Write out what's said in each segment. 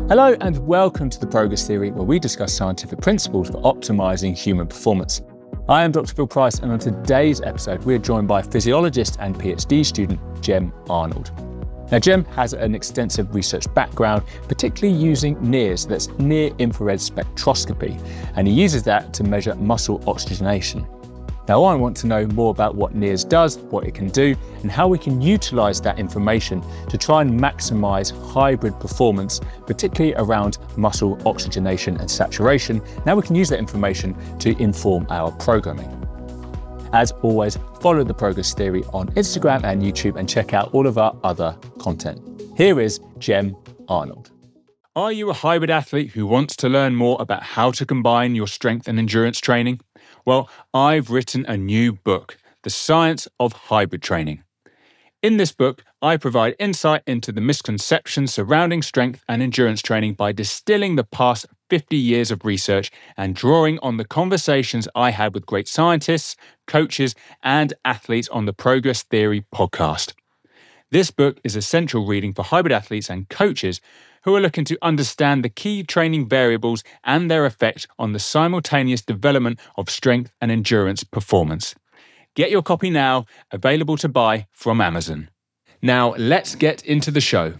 Hello and welcome to the Progress Theory, where we discuss scientific principles for optimizing human performance. I am Dr. Phil Price, and on today's episode, we are joined by physiologist and PhD student Gem Arnold. Now, Gem has an extensive research background, particularly using NIRS, that's near-infrared spectroscopy, and he uses that to measure muscle oxygenation. Now, I want to know more about what NIRS does, what it can do, and how we can utilize that information to try and maximize hybrid performance, particularly around muscle oxygenation and saturation. Now we can use that information to inform our programming. As always, follow the Progress Theory on Instagram and YouTube and check out all of our other content. Here is Gem Arnold. Are you a hybrid athlete who wants to learn more about how to combine your strength and endurance training? Well, I've written a new book, The Science of Hybrid Training. In this book, I provide insight into the misconceptions surrounding strength and endurance training by distilling the past 50 years of research and drawing on the conversations I had with great scientists, coaches, and athletes on the Progress Theory podcast. This book is essential reading for hybrid athletes and coaches who are looking to understand the key training variables and their effect on the simultaneous development of strength and endurance performance. Get your copy now, available to buy from Amazon. Now, let's get into the show.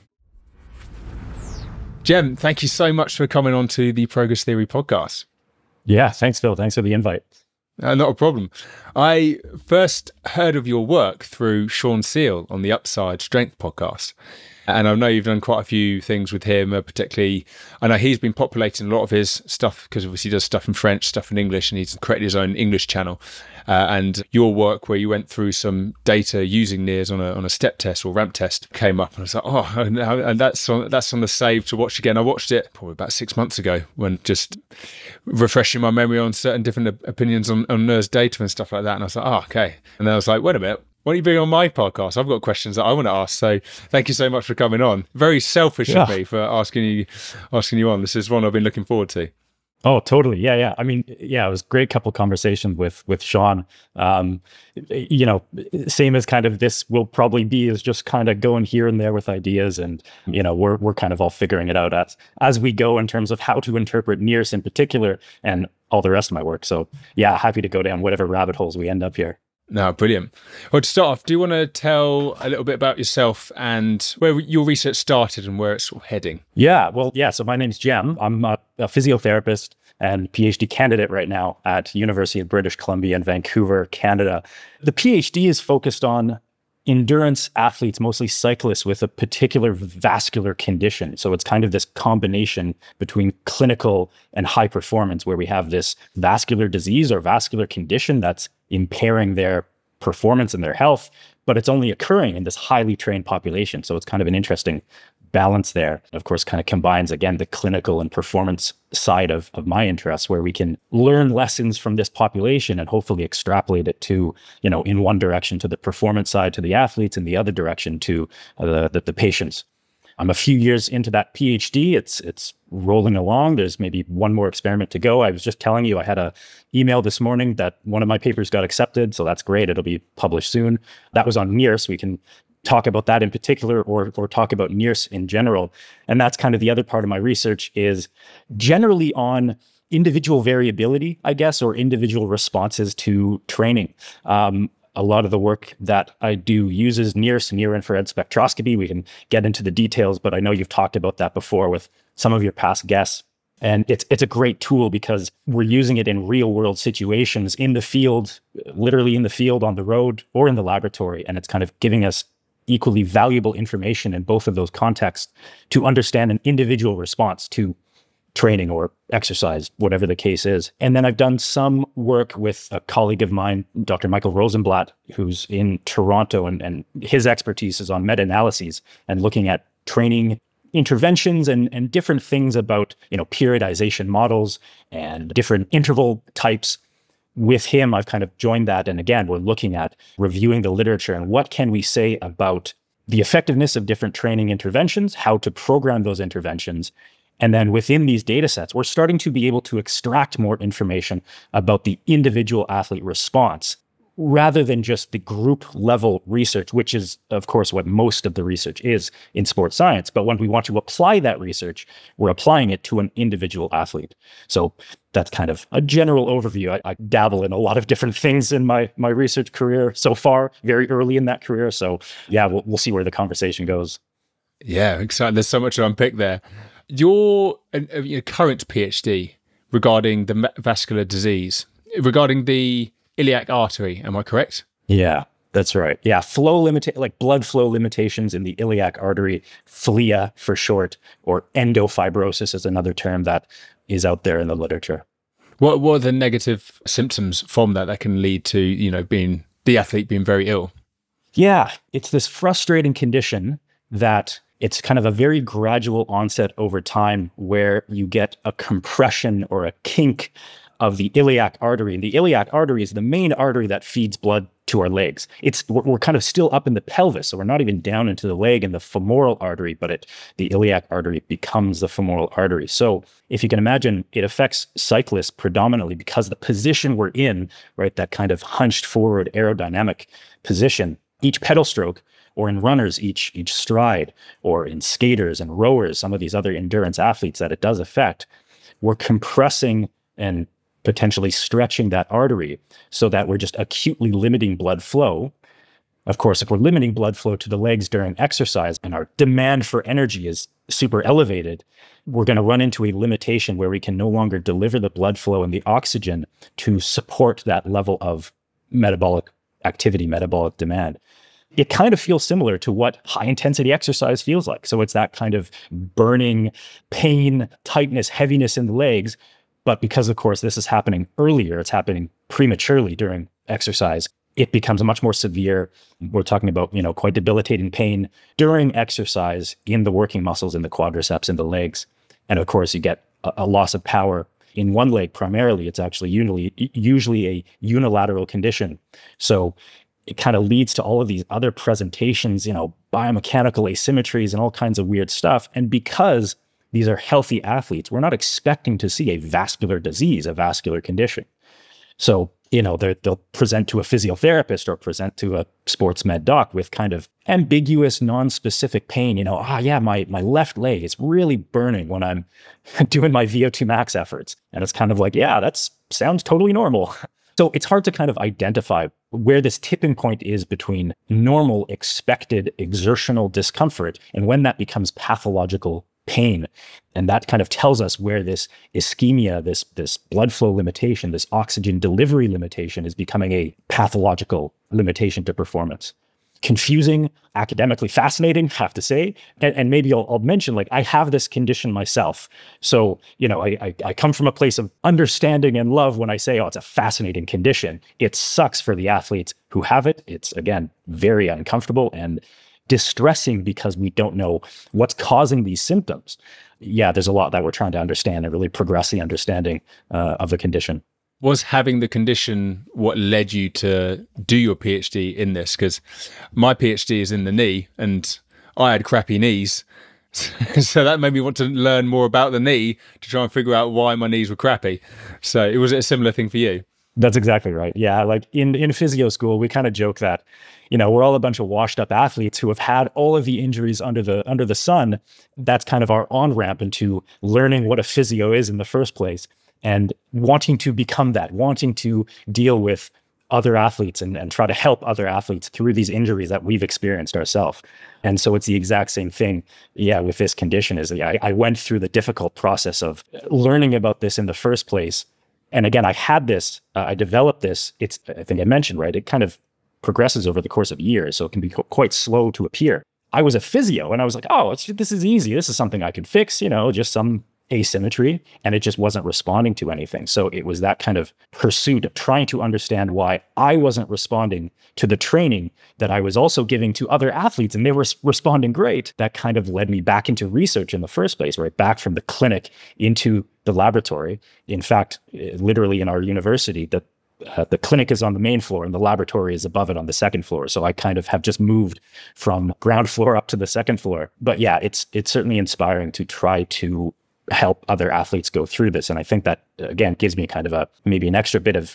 Gem, thank you so much for coming on to the Progress Theory podcast. Yeah, thanks, Phil. Thanks for the invite. Not a problem. I first heard of your work through Sean Seal on the Upside Strength podcast. And I know you've done quite a few things with him, particularly, I know he's been populating a lot of his stuff because obviously he does stuff in French, stuff in English, and he's created his own English channel. And your work where you went through some data using NIRS on a step test or ramp test came up. And I was like, oh, and that's on the save to watch again. I watched it probably about 6 months ago when just refreshing my memory on certain different opinions on NIRS data and stuff like that. And I was like, oh, okay. And then I was like, wait a minute. Why don't you bring on my podcast? I've got questions that I want to ask. So thank you so much for coming on. Very selfish of me for asking you on. This is one I've been looking forward to. Oh, totally. Yeah. I mean, yeah, it was a great couple conversations with Sean. Same as kind of this will probably be is just kind of going here and there with ideas. And, we're kind of all figuring it out as we go in terms of how to interpret NIRS in particular and all the rest of my work. So yeah, happy to go down whatever rabbit holes we end up here. No, brilliant. Well, to start off, do you want to tell a little bit about yourself and where your research started and where it's sort of heading? So my name's Gem. I'm a physiotherapist and PhD candidate right now at University of British Columbia in Vancouver, Canada. The PhD is focused on endurance athletes, mostly cyclists with a particular vascular condition. So it's kind of this combination between clinical and high performance where we have this vascular disease or vascular condition that's impairing their performance and their health, but it's only occurring in this highly trained population. So it's kind of an interesting balance there. Of course, kind of combines, again, the clinical and performance side of my interests, where we can learn lessons from this population and hopefully extrapolate it to, in one direction to the performance side, to the athletes, and the other direction to the patients. I'm a few years into that PhD. It's rolling along. There's maybe one more experiment to go. I was just telling you, I had an email this morning that one of my papers got accepted. So that's great. It'll be published soon. That was on NIRS. We can talk about that in particular or talk about NIRS in general. And that's kind of the other part of my research is generally on individual variability, I guess, or individual responses to training. A lot of the work that I do uses NIRS, near-infrared spectroscopy. We can get into the details, but I know you've talked about that before with some of your past guests. And it's a great tool because we're using it in real-world situations in the field, literally in the field, on the road, or in the laboratory. And it's kind of giving us equally valuable information in both of those contexts to understand an individual response to training or exercise, whatever the case is. And then I've done some work with a colleague of mine, Dr. Michael Rosenblatt, who's in Toronto, and his expertise is on meta-analyses and looking at training interventions and different things about, periodization models and different interval types. With him, I've kind of joined that. And again, we're looking at reviewing the literature and what can we say about the effectiveness of different training interventions, how to program those interventions. And then within these data sets, we're starting to be able to extract more information about the individual athlete response rather than just the group level research, which is, of course, what most of the research is in sports science. But when we want to apply that research, we're applying it to an individual athlete. So that's kind of a general overview. I dabble in a lot of different things in my research career so far, very early in that career. So yeah, we'll see where the conversation goes. Yeah, exciting. There's so much to unpick there. Your current PhD regarding the vascular disease, regarding the iliac artery, am I correct? Yeah, that's right. Yeah, blood flow limitations in the iliac artery, FLIA for short, or endofibrosis is another term that is out there in the literature. What are the negative symptoms from that can lead to, being the athlete being very ill? Yeah, it's this frustrating condition that it's kind of a very gradual onset over time where you get a compression or a kink of the iliac artery. And the iliac artery is the main artery that feeds blood to our legs. We're kind of still up in the pelvis, so we're not even down into the leg and the femoral artery, but the iliac artery becomes the femoral artery. So if you can imagine, it affects cyclists predominantly because the position we're in, right, that kind of hunched forward aerodynamic position, each pedal stroke, or in runners, each stride, or in skaters and rowers, some of these other endurance athletes that it does affect, we're compressing and potentially stretching that artery so that we're just acutely limiting blood flow. Of course, if we're limiting blood flow to the legs during exercise and our demand for energy is super elevated, we're going to run into a limitation where we can no longer deliver the blood flow and the oxygen to support that level of metabolic activity, metabolic demand. It kind of feels similar to what high intensity exercise feels like. So it's that kind of burning pain, tightness, heaviness in the legs. But because, of course, this is happening earlier, it's happening prematurely during exercise, it becomes much more severe. We're talking about, quite debilitating pain during exercise in the working muscles, in the quadriceps, in the legs. And of course, you get a loss of power in one leg primarily. It's actually usually a unilateral condition. So it kind of leads to all of these other presentations, biomechanical asymmetries and all kinds of weird stuff. And because these are healthy athletes, we're not expecting to see a vascular disease, a vascular condition. So, they'll present to a physiotherapist or present to a sports med doc with kind of ambiguous, non-specific pain. My left leg is really burning when I'm doing my VO2 max efforts. And it's kind of like, yeah, that sounds totally normal. So it's hard to kind of identify where this tipping point is between normal, expected exertional discomfort and when that becomes pathological pain. And that kind of tells us where this ischemia, this blood flow limitation, this oxygen delivery limitation is becoming a pathological limitation to performance. Confusing, academically fascinating, have to say. And maybe I'll mention, I have this condition myself. So, I come from a place of understanding and love when I say, it's a fascinating condition. It sucks for the athletes who have it. It's, again, very uncomfortable and distressing because we don't know what's causing these symptoms. Yeah, there's a lot that we're trying to understand and really progress the understanding of the condition. Was having the condition what led you to do your PhD in this? Because my PhD is in the knee and I had crappy knees. So that made me want to learn more about the knee to try and figure out why my knees were crappy. So was it a similar thing for you? That's exactly right. Yeah, in physio school, we kind of joke that, we're all a bunch of washed up athletes who have had all of the injuries under the sun. That's kind of our on-ramp into learning what a physio is in the first place. And wanting to become that, wanting to deal with other athletes and try to help other athletes through these injuries that we've experienced ourselves. And so it's the exact same thing, with this condition is I went through the difficult process of learning about this in the first place. And again, I had this, I developed this, I think I mentioned, right? It kind of progresses over the course of years, so it can be quite slow to appear. I was a physio and I was like, this is easy. This is something I can fix, just some asymmetry, and it just wasn't responding to anything. So it was that kind of pursuit of trying to understand why I wasn't responding to the training that I was also giving to other athletes, and they were responding great. That kind of led me back into research in the first place, right? Back from the clinic into the laboratory. In fact, literally in our university, the clinic is on the main floor and the laboratory is above it on the second floor. So I kind of have just moved from ground floor up to the second floor. But yeah, it's certainly inspiring to try to help other athletes go through this. And I think that, again, gives me kind of maybe an extra bit of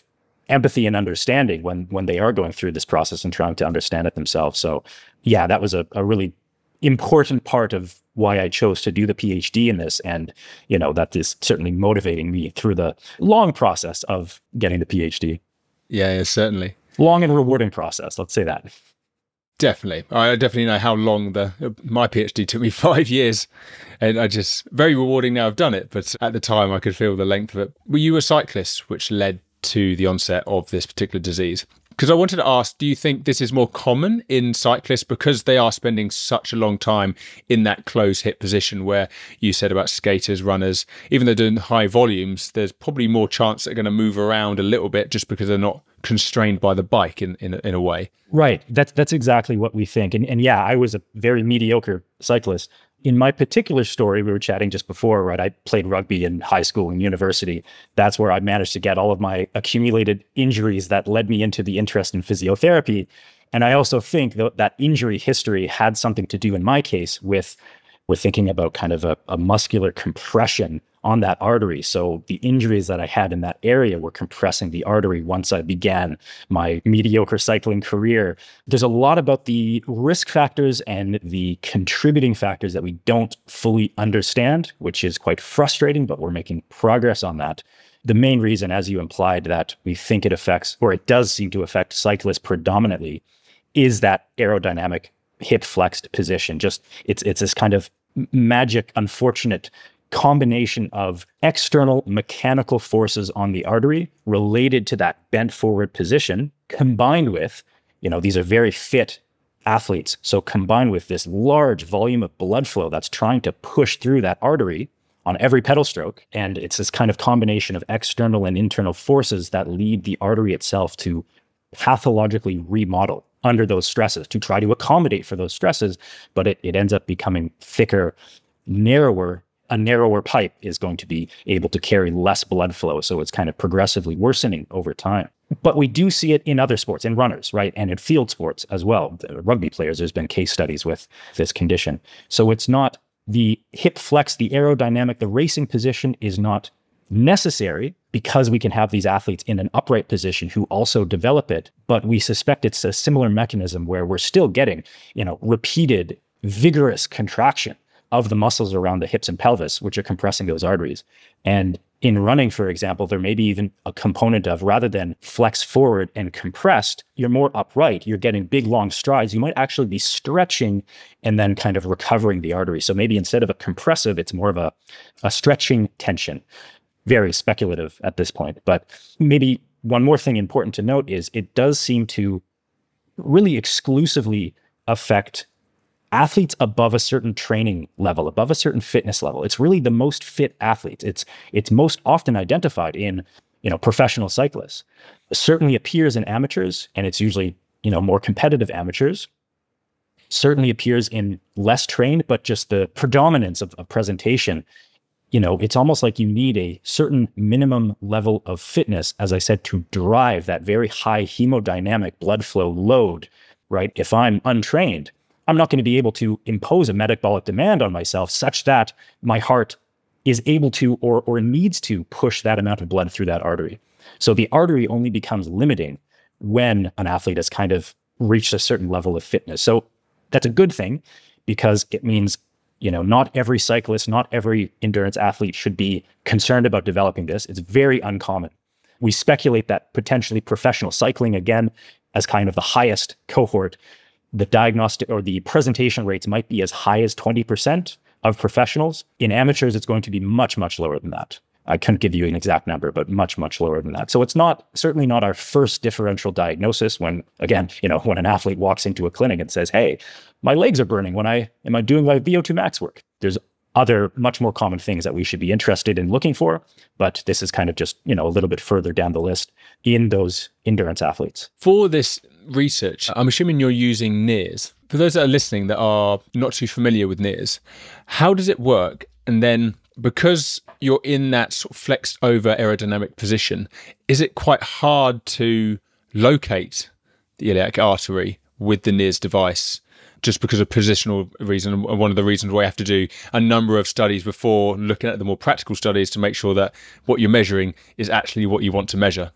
empathy and understanding when they are going through this process and trying to understand it themselves. So yeah, that was a really important part of why I chose to do the PhD in this. And, that is certainly motivating me through the long process of getting the PhD. Yeah, certainly. Long and rewarding process, let's say that. Definitely. I definitely know how long my PhD took me 5 years, and very rewarding now I've done it, but at the time I could feel the length of it. Were you a cyclist, which led to the onset of this particular disease? Because I wanted to ask, do you think this is more common in cyclists because they are spending such a long time in that closed hip position where you said about skaters, runners, even though they're doing high volumes, there's probably more chance they're going to move around a little bit just because they're not constrained by the bike in a way. Right. That's exactly what we think. And yeah, I was a very mediocre cyclist. In my particular story, we were chatting just before, right? I played rugby in high school and university. That's where I managed to get all of my accumulated injuries that led me into the interest in physiotherapy. And I also think that injury history had something to do in my case with we're thinking about kind of a muscular compression on that artery. So the injuries that I had in that area were compressing the artery once I began my mediocre cycling career. There's a lot about the risk factors and the contributing factors that we don't fully understand, which is quite frustrating, but we're making progress on that. The main reason, as you implied, that we think it affects, or it does seem to affect cyclists predominantly, is that aerodynamic hip flexed position. It's this kind of magic, unfortunate combination of external mechanical forces on the artery related to that bent forward position, combined with, these are very fit athletes. So combined with this large volume of blood flow that's trying to push through that artery on every pedal stroke. And it's this kind of combination of external and internal forces that lead the artery itself to pathologically remodel under those stresses to try to accommodate for those stresses, but it ends up becoming thicker, narrower. A narrower pipe is going to be able to carry less blood flow. So it's kind of progressively worsening over time. But we do see it in other sports, in runners, right? And in field sports as well. The rugby players, there's been case studies with this condition. So it's not the hip flex, the aerodynamic, the racing position is not necessary because we can have these athletes in an upright position who also develop it. But we suspect it's a similar mechanism where we're still getting, repeated vigorous contraction of the muscles around the hips and pelvis, which are compressing those arteries. And in running, for example, there may be even a component of, rather than flex forward and compressed, you're more upright, you're getting big, long strides. You might actually be stretching and then kind of recovering the artery. So maybe instead of a compressive, it's more of a stretching tension. Very speculative at this point. But maybe one more thing important to note is it does seem to really exclusively affect athletes above a certain training level, above a certain fitness level. It's really the most fit athletes. It's most often identified in, professional cyclists. It certainly appears in amateurs, and it's usually, more competitive amateurs. Certainly appears in less trained, but just the predominance of presentation. It's almost like you need a certain minimum level of fitness, as I said, to drive that very high hemodynamic blood flow load, right? If I'm untrained, I'm not going to be able to impose a metabolic demand on myself such that my heart is able to or needs to push that amount of blood through that artery. So the artery only becomes limiting when an athlete has kind of reached a certain level of fitness. So that's a good thing because it means, not every cyclist, not every endurance athlete should be concerned about developing this. It's very uncommon. We speculate that potentially professional cycling, again, as kind of the highest cohort, the diagnostic or the presentation rates might be as high as 20% of professionals. In amateurs, it's going to be much, much lower than that. I couldn't give you an exact number, but much, much lower than that. So it's certainly not our first differential diagnosis when, again, when an athlete walks into a clinic and says, hey, my legs are burning am I doing my VO2 max work? There's other much more common things that we should be interested in looking for, but this is kind of just, a little bit further down the list in those endurance athletes. For this research, I'm assuming you're using NIRS. For those that are listening that are not too familiar with NIRS, how does it work? And then because you're in that sort of flexed over aerodynamic position, is it quite hard to locate the iliac artery with the NIRS device just because of positional reason? And one of the reasons why you have to do a number of studies before looking at the more practical studies to make sure that what you're measuring is actually what you want to measure.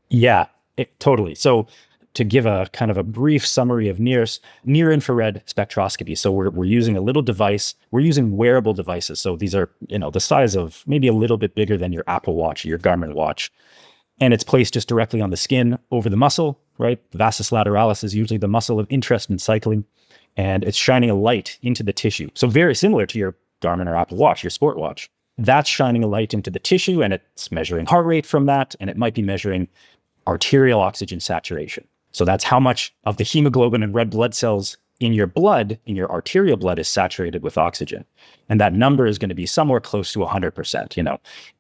Yeah, totally. So to give a kind of a brief summary of near infrared spectroscopy. So we're using a little device, we're using wearable devices. So these are, the size of maybe a little bit bigger than your Apple Watch or your Garmin watch. And it's placed just directly on the skin over the muscle, right? The vastus lateralis is usually the muscle of interest in cycling, and it's shining a light into the tissue. So very similar to your Garmin or Apple Watch, your sport watch. That's shining a light into the tissue, and it's measuring heart rate from that, and it might be measuring arterial oxygen saturation. So that's how much of the hemoglobin and red blood cells in your blood, in your arterial blood, is saturated with oxygen. And that number is going to be somewhere close to 100%.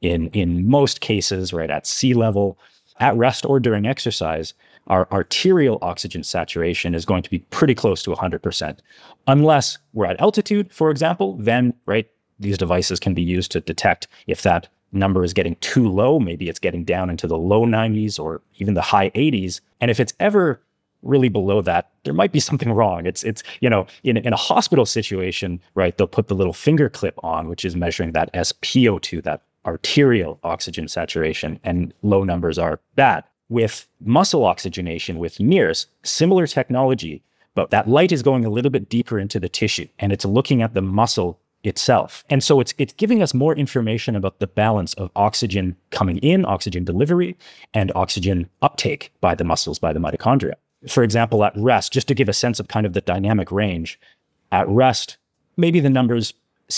In most cases, right at sea level, at rest or during exercise, our arterial oxygen saturation is going to be pretty close to 100%. Unless we're at altitude, for example, then, right, these devices can be used to detect if that number is getting too low. Maybe it's getting down into the low 90s or even the high 80s. And if it's ever really below that, there might be something wrong. It's in a hospital situation, right, they'll put the little finger clip on, which is measuring that SpO2, that arterial oxygen saturation, and low numbers are bad. With muscle oxygenation, with NIRS, similar technology, but that light is going a little bit deeper into the tissue, and it's looking at the muscle itself. And so it's giving us more information about the balance of oxygen coming in, oxygen delivery, and oxygen uptake by the muscles, by the mitochondria. For example, at rest, just to give a sense of kind of the dynamic range, at rest, maybe the number's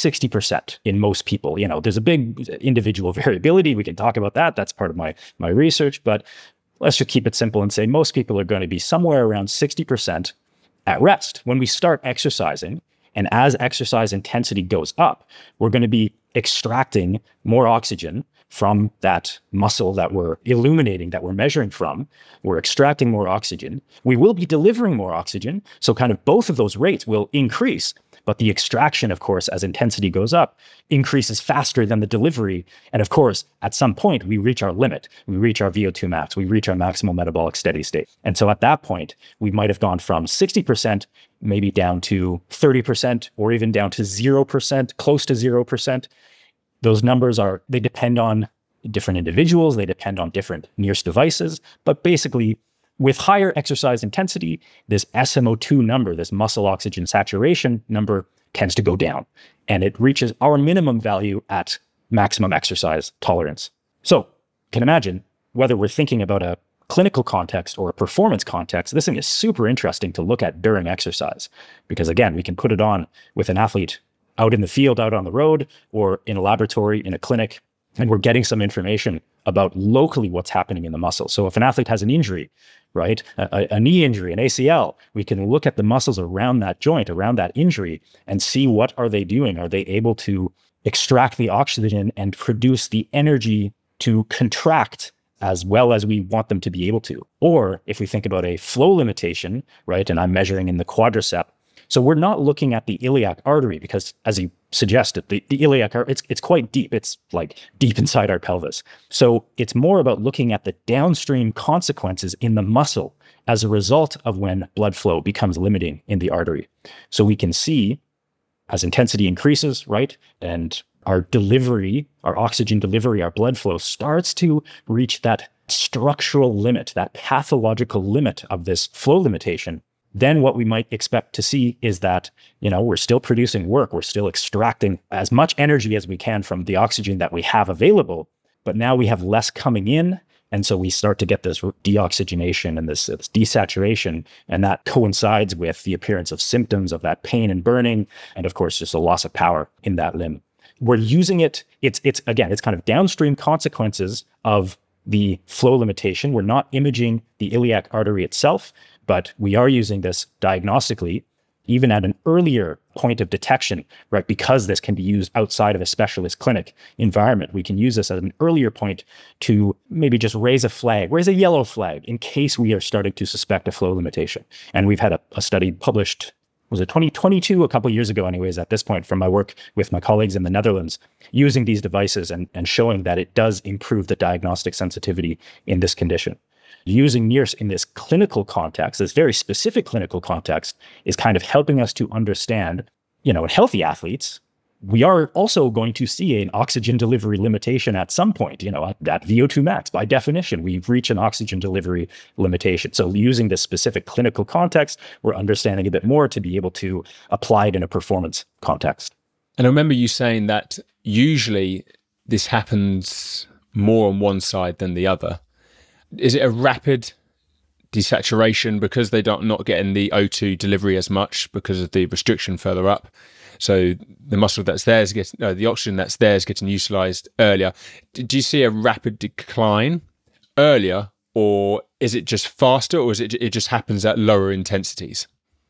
60% in most people. There's a big individual variability. We can talk about that. That's part of my research, but let's just keep it simple and say most people are going to be somewhere around 60% at rest. When we start exercising, and as exercise intensity goes up, we're going to be extracting more oxygen from that muscle that we're illuminating, that we're measuring from. We're extracting more oxygen. We will be delivering more oxygen. So kind of both of those rates will increase. But the extraction, of course, as intensity goes up, increases faster than the delivery. And of course, at some point, we reach our limit. We reach our VO2 max. We reach our maximal metabolic steady state. And so at that point, we might have gone from 60%, maybe down to 30%, or even down to 0%, close to 0%. Those numbers they depend on different individuals. They depend on different NIRS devices. But basically, with higher exercise intensity, this SMO2 number, this muscle oxygen saturation number, tends to go down. And it reaches our minimum value at maximum exercise tolerance. So you can imagine, whether we're thinking about a clinical context or a performance context, this thing is super interesting to look at during exercise. Because again, we can put it on with an athlete out in the field, out on the road, or in a laboratory, in a clinic, and we're getting some information about locally what's happening in the muscle. So if an athlete has an injury, right, a knee injury, an ACL, we can look at the muscles around that joint, around that injury, and see what are they doing. Are they able to extract the oxygen and produce the energy to contract as well as we want them to be able to? Or if we think about a flow limitation, right, and I'm measuring in the quadricep, so we're not looking at the iliac artery because, as you suggested, the iliac artery, it's quite deep. It's like deep inside our pelvis. So it's more about looking at the downstream consequences in the muscle as a result of when blood flow becomes limiting in the artery. So we can see as intensity increases, right, and our delivery, our oxygen delivery, our blood flow starts to reach that structural limit, that pathological limit of this flow limitation, then what we might expect to see is that, we're still producing work. We're still extracting as much energy as we can from the oxygen that we have available, but now we have less coming in. And so we start to get this deoxygenation and this desaturation, and that coincides with the appearance of symptoms of that pain and burning, and of course, just a loss of power in that limb. We're using it. It's kind of downstream consequences of the flow limitation. We're not imaging the iliac artery itself, but we are using this diagnostically, even at an earlier point of detection, right? Because this can be used outside of a specialist clinic environment. We can use this at an earlier point to maybe just raise a yellow flag in case we are starting to suspect a flow limitation. And we've had a study published, was it 2022, a couple of years ago anyways, at this point, from my work with my colleagues in the Netherlands, using these devices and showing that it does improve the diagnostic sensitivity in this condition. Using NIRS in this clinical context, this very specific clinical context, is kind of helping us to understand, in healthy athletes, we are also going to see an oxygen delivery limitation at some point, at VO2 max. By definition, we've reached an oxygen delivery limitation. So using this specific clinical context, we're understanding a bit more to be able to apply it in a performance context. And I remember you saying that usually this happens more on one side than the other. Is it a rapid desaturation because they don't not getting the O2 delivery as much because of the restriction further up? So the muscle that's there is getting, the oxygen that's there is getting utilized earlier. Do you see a rapid decline earlier, or is it just faster, or is it just happens at lower intensities?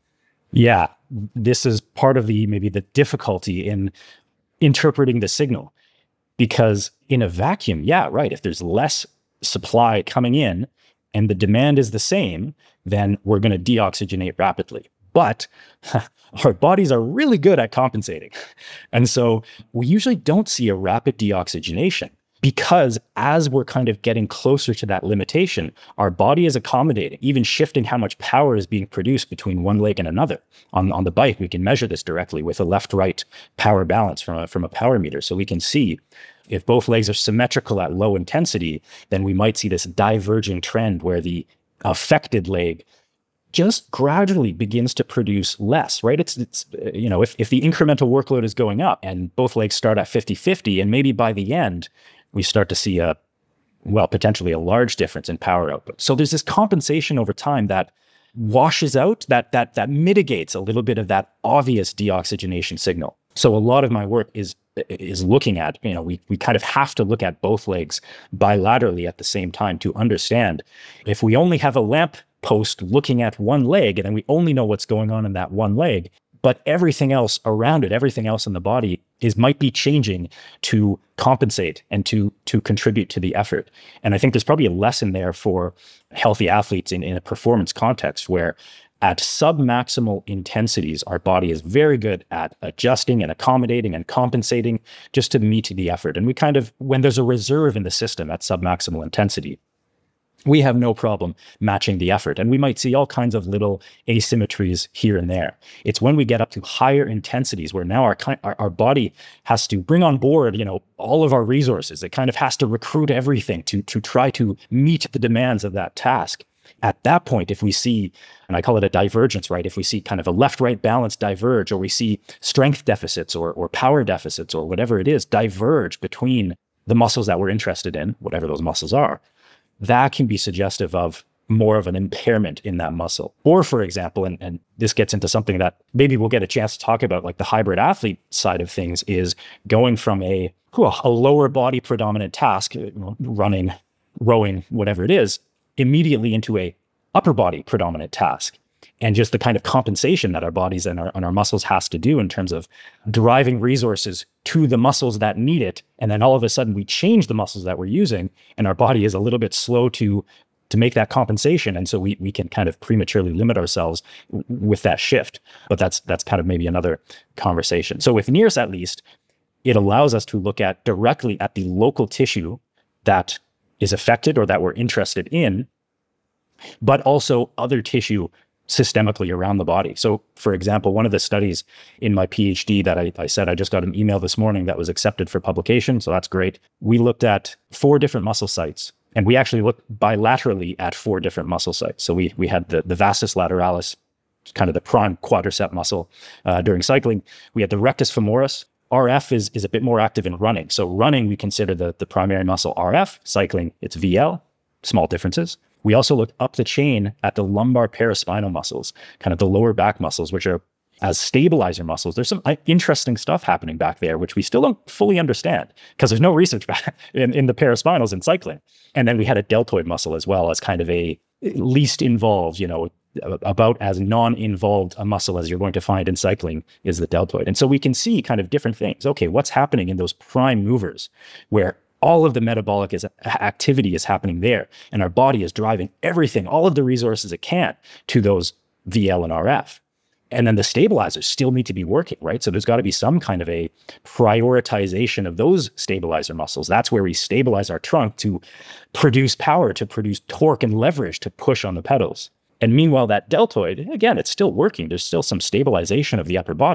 Yeah, this is part of maybe the difficulty in interpreting the signal, because in a vacuum, yeah, right, if there's less supply coming in and the demand is the same, then we're going to deoxygenate rapidly. But our bodies are really good at compensating. And so we usually don't see a rapid deoxygenation, because as we're kind of getting closer to that limitation, our body is accommodating, even shifting how much power is being produced between one leg and another. On the bike, we can measure this directly with a left-right power balance from a power meter. So we can see if both legs are symmetrical at low intensity, then we might see this diverging trend where the affected leg just gradually begins to produce less, right? It's if the incremental workload is going up and both legs start at 50-50, and maybe by the end, we start to see potentially a large difference in power output. So there's this compensation over time that washes out, that mitigates a little bit of that obvious deoxygenation signal. So a lot of my work is looking at, we kind of have to look at both legs bilaterally at the same time to understand. If we only have a lamp post looking at one leg, and then we only know what's going on in that one leg, but everything else around it, everything else in the body might be changing to compensate and to contribute to the effort. And I think there's probably a lesson there for healthy athletes in a performance context, where at submaximal intensities, our body is very good at adjusting and accommodating and compensating just to meet the effort. And we kind of, when there's a reserve in the system at submaximal intensity, we have no problem matching the effort. And we might see all kinds of little asymmetries here and there. It's when we get up to higher intensities where now our body has to bring on board, all of our resources. It kind of has to recruit everything to try to meet the demands of that task. At that point, if we see, and I call it a divergence, right? If we see kind of a left-right balance diverge, or we see strength deficits or power deficits or whatever it is diverge between the muscles that we're interested in, whatever those muscles are, that can be suggestive of more of an impairment in that muscle. Or, for example, and this gets into something that maybe we'll get a chance to talk about, like the hybrid athlete side of things, is going from a lower body predominant task, running, rowing, whatever it is, immediately into a upper body predominant task. And just the kind of compensation that our bodies and our muscles has to do in terms of driving resources to the muscles that need it. And then all of a sudden we change the muscles that we're using, and our body is a little bit slow to make that compensation. And so we can kind of prematurely limit ourselves with that shift. But that's kind of maybe another conversation. So with NIRS, at least, it allows us to look at directly at the local tissue that is affected or that we're interested in, but also other tissue systemically around the body. So, for example, one of the studies in my PhD that I said I just got an email this morning that was accepted for publication, so that's great. We looked at 4 different muscle sites, and we actually looked bilaterally at 4 different muscle sites. So we had the vastus lateralis, kind of the prime quadricep muscle during cycling. We had the rectus femoris. RF is a bit more active in running. So running, we consider the primary muscle RF. Cycling, it's VL, small differences. We also looked up the chain at the lumbar paraspinal muscles, kind of the lower back muscles, which are as stabilizer muscles. There's some interesting stuff happening back there, which we still don't fully understand because there's no research back in the paraspinals in cycling. And then we had a deltoid muscle as well as kind of a least involved, about as non-involved a muscle as you're going to find in cycling is the deltoid. And so we can see kind of different things. Okay, what's happening in those prime movers where all of the metabolic activity is happening there, and our body is driving everything, all of the resources it can to those VL and RF. And then the stabilizers still need to be working, right? So there's got to be some kind of a prioritization of those stabilizer muscles. That's where we stabilize our trunk to produce power, to produce torque and leverage to push on the pedals. And meanwhile, that deltoid, again, it's still working. There's still some stabilization of the upper body,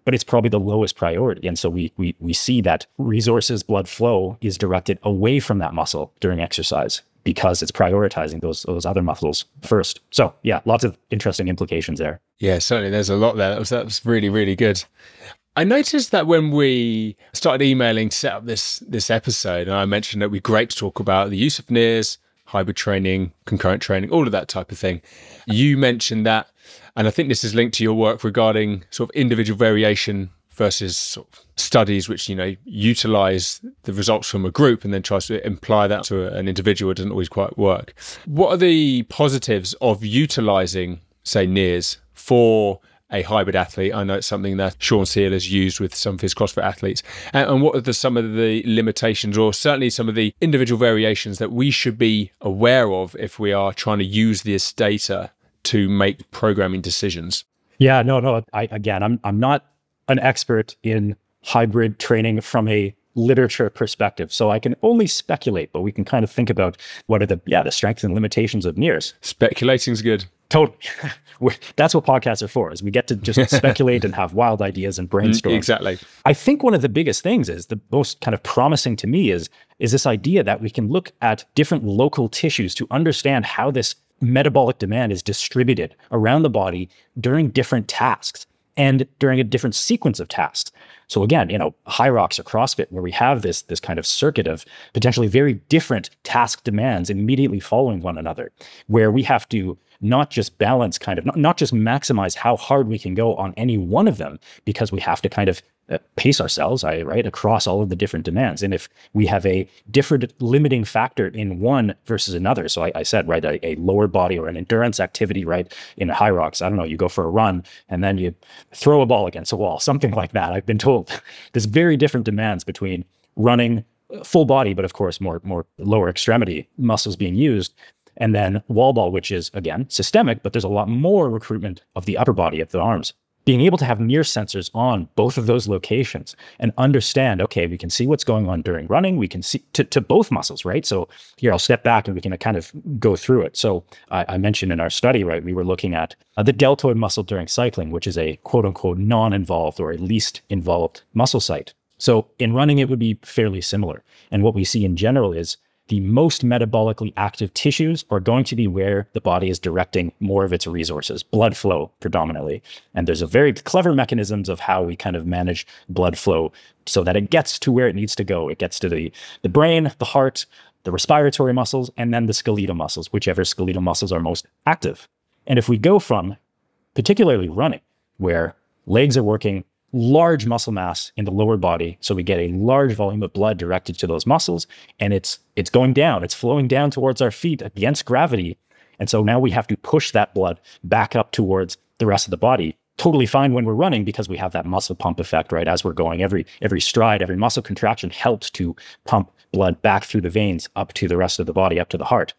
but it's probably the lowest priority. And so we see that resources, blood flow is directed away from that muscle during exercise because it's prioritizing those other muscles first. So yeah, lots of interesting implications there. Yeah, certainly. There's a lot there. That was really, really good. I noticed that when we started emailing to set up this episode, and I mentioned that it'd be great to talk about the use of NIRS, hybrid training, concurrent training, all of that type of thing. You mentioned that, and I think this is linked to your work regarding sort of individual variation versus sort of studies which, utilize the results from a group and then tries to imply that to an individual. It doesn't always quite work. What are the positives of utilizing, say, NIRS for a hybrid athlete? I know it's something that Sean Seal has used with some of his CrossFit athletes. And what are some of the limitations, or certainly some of the individual variations that we should be aware of if we are trying to use this data to make programming decisions? Yeah, no. I'm not an expert in hybrid training from a literature perspective, so I can only speculate, but we can kind of think about what are the strengths and limitations of NIRS. Speculating's good. Totally. That's what podcasts are for, is we get to just speculate and have wild ideas and brainstorm. Exactly. I think one of the biggest things is, the most kind of promising to me is this idea that we can look at different local tissues to understand how this metabolic demand is distributed around the body during different tasks and during a different sequence of tasks. So again, Hyrox or CrossFit, where we have this kind of circuit of potentially very different task demands immediately following one another, where we have to not just balance, not just maximize how hard we can go on any one of them, because we have to kind of pace ourselves, right, across all of the different demands. And if we have a different limiting factor in one versus another, so I said, right, a lower body or an endurance activity, right, in a Hyrox, I don't know, you go for a run and then you throw a ball against a wall, something like that. I've been told there's very different demands between running full body, but of course more lower extremity muscles being used, and then wall ball, which is, again, systemic, but there's a lot more recruitment of the upper body, of the arms. Being able to have NIRS sensors on both of those locations and understand, okay, we can see what's going on during running, we can see to both muscles, right? So here, I'll step back and we can kind of go through it. So I mentioned in our study, right, we were looking at the deltoid muscle during cycling, which is a quote unquote non-involved or a least involved muscle site. So in running, it would be fairly similar. And what we see in general is the most metabolically active tissues are going to be where the body is directing more of its resources, blood flow predominantly. And there's a very clever mechanisms of how we kind of manage blood flow so that it gets to where it needs to go. It gets to the brain, the heart, the respiratory muscles, and then the skeletal muscles, whichever skeletal muscles are most active. And if we go from particularly running, where legs are working, large muscle mass in the lower body, so we get a large volume of blood directed to those muscles, and it's going down, it's flowing down towards our feet against gravity. And so now we have to push that blood back up towards the rest of the body. Totally fine when we're running, because we have that muscle pump effect, right? As we're going, every stride, every muscle contraction helps to pump blood back through the veins up to the rest of the body, up to the heart.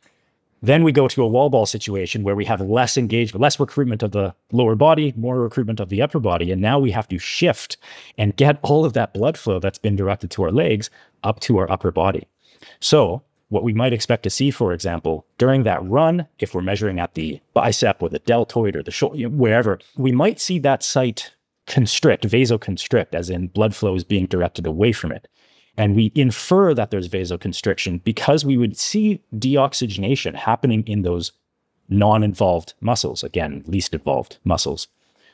Then we go to a wall ball situation where we have less engagement, less recruitment of the lower body, more recruitment of the upper body. And now we have to shift and get all of that blood flow that's been directed to our legs up to our upper body. So what we might expect to see, for example, during that run, if we're measuring at the bicep or the deltoid or the shoulder, wherever, we might see that site constrict, vasoconstrict, as in blood flow is being directed away from it. And we infer that there's vasoconstriction because we would see deoxygenation happening in those non-involved muscles, again, least involved muscles.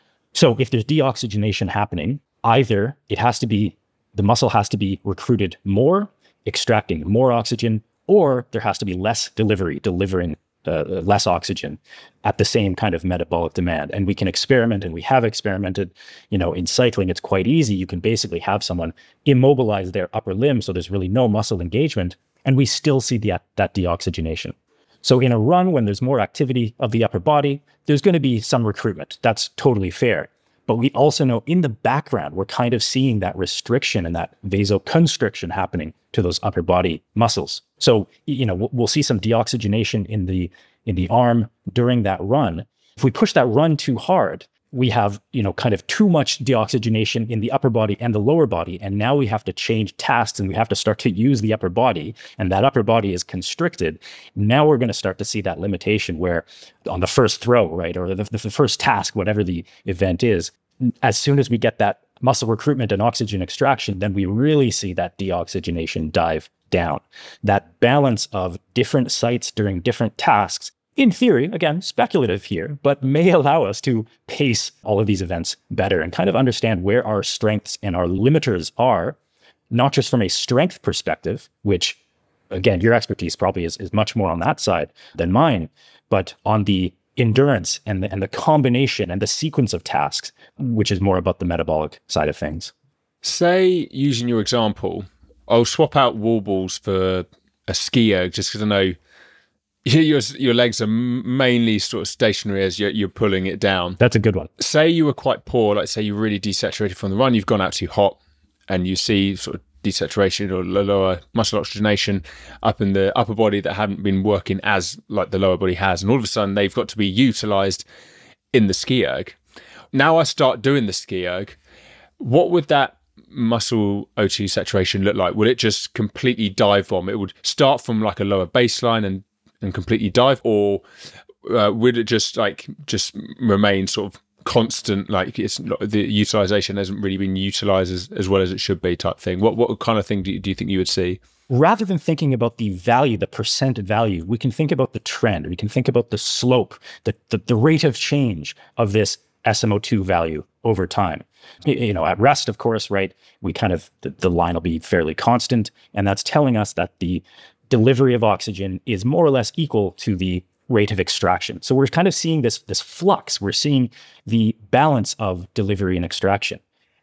So if there's deoxygenation happening, either the muscle has to be recruited more, extracting more oxygen, or there has to be less delivering less oxygen at the same kind of metabolic demand. And we can experiment, and we have experimented, in cycling, it's quite easy. You can basically have someone immobilize their upper limb, so there's really no muscle engagement, and we still see that deoxygenation. So in a run, when there's more activity of the upper body, there's going to be some recruitment. That's totally fair. But we also know in the background, we're kind of seeing that restriction and that vasoconstriction happening to those upper body muscles. So, we'll see some deoxygenation in the arm during that run. If we push that run too hard, we have, kind of too much deoxygenation in the upper body and the lower body. And now we have to change tasks, and we have to start to use the upper body, and that upper body is constricted. Now we're going to start to see that limitation where on the first throw, right, or the first task, whatever the event is, as soon as we get that muscle recruitment and oxygen extraction, then we really see that deoxygenation dive down. That balance of different sites during different tasks, in theory, again, speculative here, but may allow us to pace all of these events better and kind of understand where our strengths and our limiters are, not just from a strength perspective, which, again, your expertise probably is much more on that side than mine, but on the endurance and the combination and the sequence of tasks, which is more about the metabolic side of things. Say, using your example, I'll swap out wall balls for a ski erg just because I know your legs are mainly sort of stationary as you're pulling it down. That's a good one. Say you were quite poor, like say you're really desaturated from the run, you've gone out too hot and you see sort of desaturation or lower muscle oxygenation up in the upper body that haven't been working as like the lower body has. And all of a sudden they've got to be utilized in the ski erg. Now I start doing the ski erg. What would that muscle O2 saturation look like? Would it just completely dive bomb? It would start from like a lower baseline and completely dive, or would it just remain sort of constant, like it's the utilization hasn't really been utilized as well as it should be type thing? What kind of thing do you think you would see? Rather than thinking about the value, the percent value, we can think about the trend. We can think about the slope, the rate of change of this SMO2 value over time. At rest, of course, right, we kind of, the line will be fairly constant, and that's telling us that the delivery of oxygen is more or less equal to the rate of extraction. So we're kind of seeing this flux. We're seeing the balance of delivery and extraction.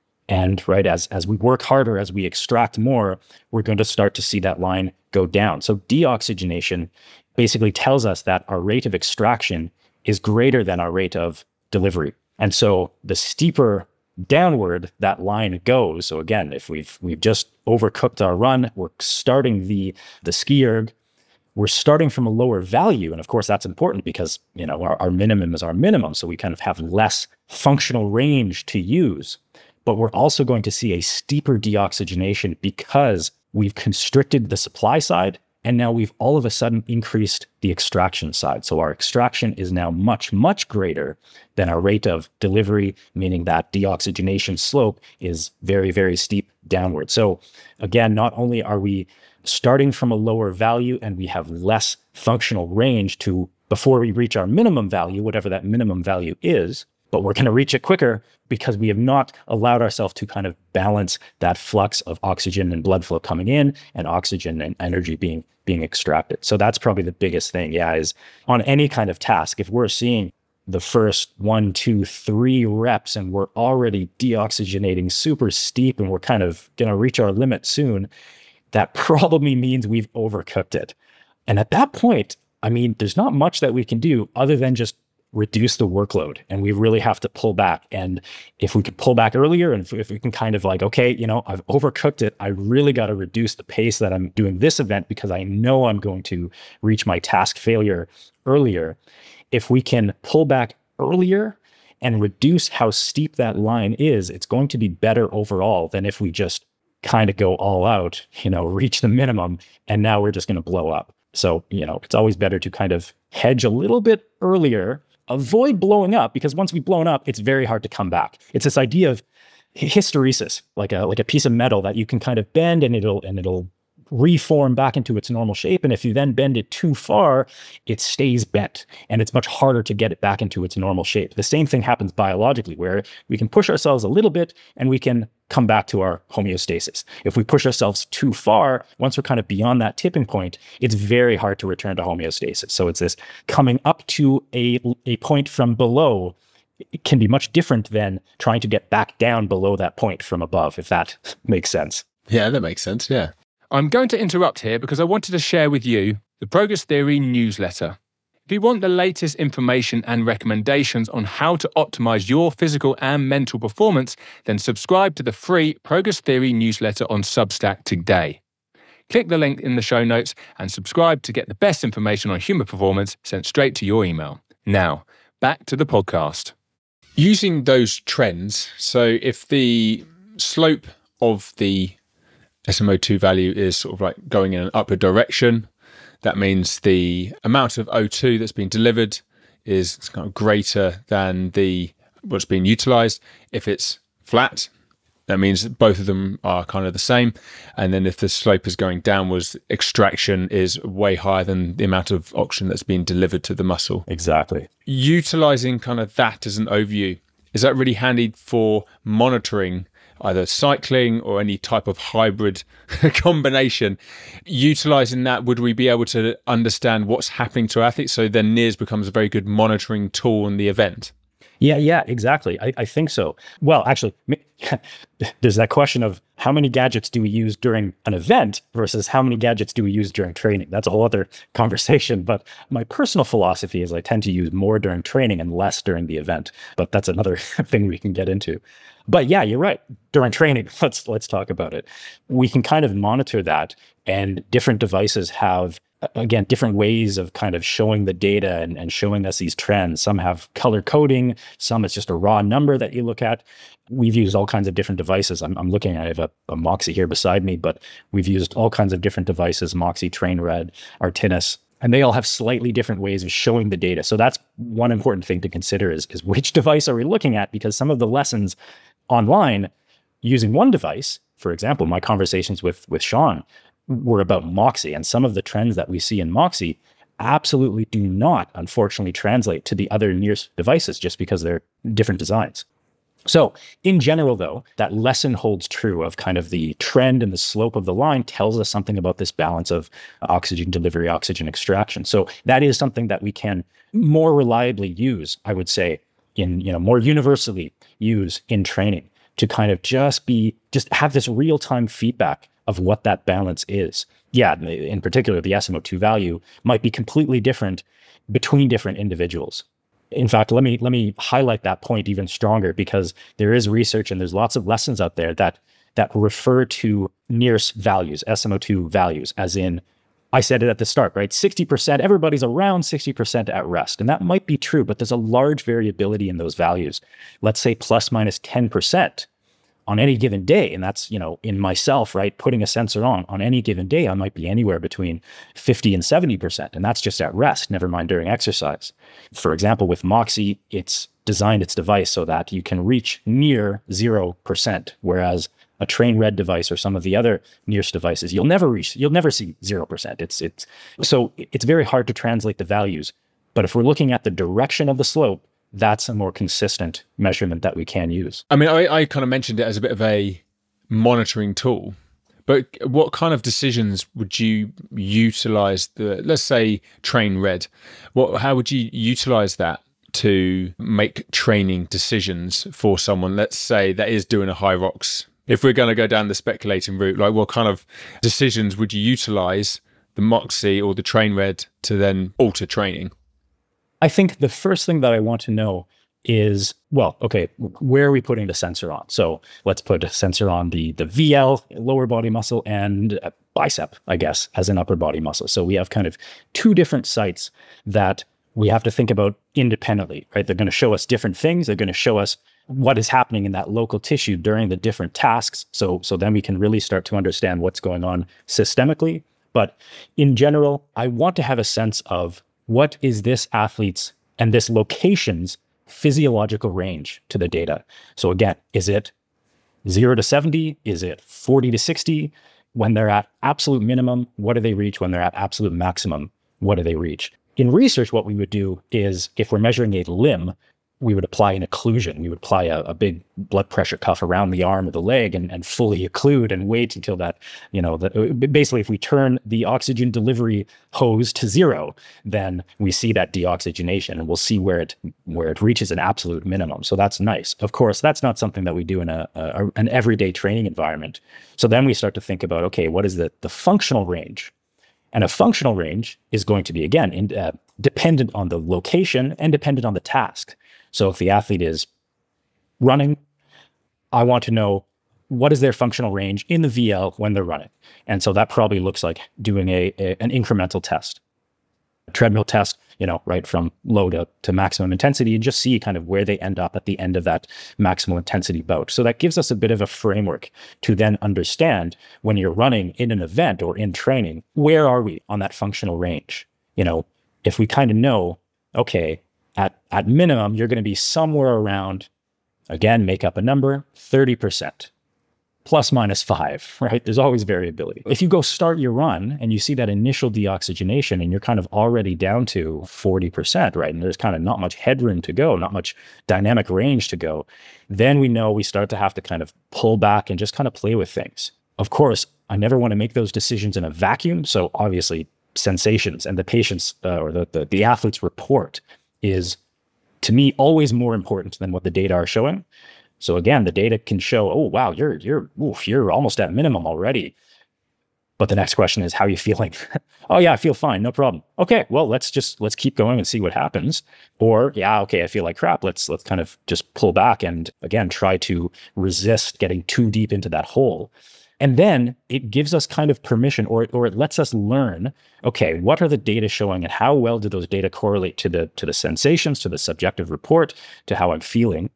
And right, as we work harder, as we extract more, we're going to start to see that line go down. So deoxygenation basically tells us that our rate of extraction is greater than our rate of delivery. And so the steeper downward that line goes. So again, if we've just overcooked our run, we're starting the ski erg, we're starting from a lower value. And of course, that's important because, our minimum is our minimum. So we kind of have less functional range to use. But we're also going to see a steeper deoxygenation because we've constricted the supply side. And now we've all of a sudden increased the extraction side. So our extraction is now much, much greater than our rate of delivery, meaning that deoxygenation slope is very, very steep downward. So again, not only are we starting from a lower value and we have less functional range before we reach our minimum value, whatever that minimum value is, but we're going to reach it quicker because we have not allowed ourselves to kind of balance that flux of oxygen and blood flow coming in and oxygen and energy being extracted. So that's probably the biggest thing, is on any kind of task, if we're seeing the first 1, 2, 3 reps and we're already deoxygenating super steep and we're kind of going to reach our limit soon, that probably means we've overcooked it. And at that point, there's not much that we can do other than just reduce the workload, and we really have to pull back. And if we could pull back earlier, and if we can kind of like, okay, I've overcooked it, I really got to reduce the pace that I'm doing this event because I know I'm going to reach my task failure earlier. If we can pull back earlier and reduce how steep that line is, it's going to be better overall than if we just kind of go all out, reach the minimum, and now we're just going to blow up. So, it's always better to kind of hedge a little bit earlier, avoid blowing up, because once we've blown up, it's very hard to come back. It's this idea of hysteresis, like a piece of metal that you can kind of bend and it'll reform back into its normal shape. And if you then bend it too far, it stays bent and it's much harder to get it back into its normal shape. The same thing happens biologically, where we can push ourselves a little bit and we can come back to our homeostasis. If we push ourselves too far, once we're kind of beyond that tipping point, it's very hard to return to homeostasis. So it's this coming up to a point from below. It can be much different than trying to get back down below that point from above, if that makes sense. Yeah, that makes sense. Yeah. I'm going to interrupt here because I wanted to share with you the Progress Theory newsletter. If you want the latest information and recommendations on how to optimize your physical and mental performance, then subscribe to the free Progress Theory newsletter on Substack today. Click the link in the show notes and subscribe to get the best information on human performance sent straight to your email. Now, back to the podcast. Using those trends, so if the slope of the SMO2 value is sort of like going in an upward direction, that means the amount of O2 that's being delivered is kind of greater than the what's being utilized. If it's flat, that means that both of them are kind of the same. And then if the slope is going downwards, extraction is way higher than the amount of oxygen that's being delivered to the muscle. Exactly. Utilizing kind of that as an overview, is that really handy for monitoring either cycling or any type of hybrid combination? Utilizing that, would we be able to understand what's happening to athletes? So then NIRS becomes a very good monitoring tool in the event. Yeah, exactly. I think so. Well, actually, there's that question of how many gadgets do we use during an event versus how many gadgets do we use during training? That's a whole other conversation. But my personal philosophy is I tend to use more during training and less during the event. But that's another thing we can get into. But yeah, you're right. During training, let's talk about it. We can kind of monitor that, and different devices have, again, different ways of kind of showing the data and showing us these trends. Some have color coding, some it's just a raw number that you look at. We've used all kinds of different devices. I'm looking at, I have a Moxy here beside me, but we've used all kinds of different devices, Moxy, TrainRed, Artinis, and they all have slightly different ways of showing the data. So that's one important thing to consider is which device are we looking at? Because some of the lessons online using one device, for example, my conversations with Sean were about Moxy, and some of the trends that we see in Moxy absolutely do not, unfortunately, translate to the other NIRS devices just because they're different designs. So in general, though, that lesson holds true of kind of the trend and the slope of the line tells us something about this balance of oxygen delivery, oxygen extraction. So that is something that we can more reliably use, I would say, more universally use in training to kind of just have this real-time feedback of what that balance is. Yeah, in particular, the SMO2 value might be completely different between different individuals. In fact, let me highlight that point even stronger, because there is research and there's lots of lessons out there that refer to NIRS values, SMO2 values, as in, I said it at the start, right? 60%, everybody's around 60% at rest. And that might be true, but there's a large variability in those values. Let's say plus minus 10% on any given day. And that's, in myself, right? Putting a sensor on any given day, I might be anywhere between 50 and 70%. And that's just at rest, never mind during exercise. For example, with Moxy, it's designed its device so that you can reach near 0%, whereas a TrainRed device or some of the other NIRS devices, you'll never see 0%. So it's very hard to translate the values. But if we're looking at the direction of the slope, that's a more consistent measurement that we can use. I mean, I kind of mentioned it as a bit of a monitoring tool, but what kind of decisions would you utilize let's say TrainRed? How would you utilize that to make training decisions for someone, let's say, that is doing a HYROX? If we're going to go down the speculating route, like what kind of decisions would you utilize the Moxy or the TrainRed to then alter training? I think the first thing that I want to know is, where are we putting the sensor on? So let's put a sensor on the VL, lower body muscle, and bicep, I guess, as an upper body muscle. So we have kind of two different sites that we have to think about independently, right? They're going to show us different things. They're going to show us what is happening in that local tissue during the different tasks. So then we can really start to understand what's going on systemically. But in general, I want to have a sense of what is this athlete's and this location's physiological range to the data. So again, is it 0 to 70? Is it 40 to 60? When they're at absolute minimum, what do they reach? When they're at absolute maximum, what do they reach? In research, what we would do is, if we're measuring a limb, we would apply an occlusion. We would apply a big blood pressure cuff around the arm or the leg and fully occlude and wait until that, basically if we turn the oxygen delivery hose to 0, then we see that deoxygenation and we'll see where it reaches an absolute minimum. So that's nice. Of course, that's not something that we do in an everyday training environment. So then we start to think about, okay, what is the functional range? And a functional range is going to be, again, dependent on the location and dependent on the task. So if the athlete is running, I want to know what is their functional range in the VL when they're running. And so that probably looks like doing an incremental test, a treadmill test, right from low to maximum intensity, and just see kind of where they end up at the end of that maximal intensity bout. So that gives us a bit of a framework to then understand, when you're running in an event or in training, where are we on that functional range? If we kind of know, okay, at minimum, you're going to be somewhere around Again, make up a number, 30%. Plus minus 5, right? There's always variability. If you go start your run and you see that initial deoxygenation and you're kind of already down to 40%, right? And there's kind of not much headroom to go, not much dynamic range to go, then we know we start to have to kind of pull back and just kind of play with things. Of course, I never want to make those decisions in a vacuum. So obviously sensations and the patient's or the athlete's report is, to me, always more important than what the data are showing. So again, the data can show, oh, wow, you're almost at minimum already. But the next question is, how are you feeling? Oh yeah, I feel fine, no problem. Okay, well, let's keep going and see what happens. Or yeah, okay, I feel like crap. Let's kind of just pull back and again, try to resist getting too deep into that hole. And then it gives us kind of permission, or it lets us learn, okay, what are the data showing and how well do those data correlate to the sensations, to the subjective report, to how I'm feeling?